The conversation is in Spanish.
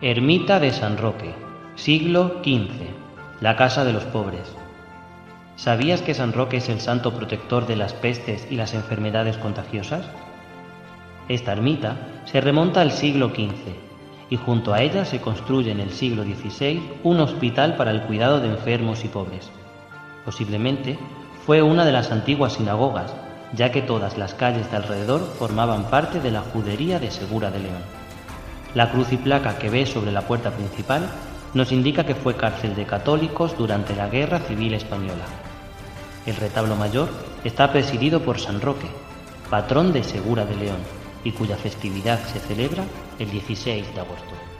Ermita de San Roque, siglo XV, la casa de los pobres. ¿Sabías que San Roque es el santo protector de las pestes y las enfermedades contagiosas? Esta ermita se remonta al siglo XV y junto a ella se construye en el siglo XVI un hospital para el cuidado de enfermos y pobres. Posiblemente fue una de las antiguas sinagogas, ya que todas las calles de alrededor formaban parte de la judería de Segura de León. La cruz y placa que ves sobre la puerta principal nos indica que fue cárcel de católicos durante la Guerra Civil Española. El retablo mayor está presidido por San Roque, patrón de Segura de León, y cuya festividad se celebra el 16 de agosto.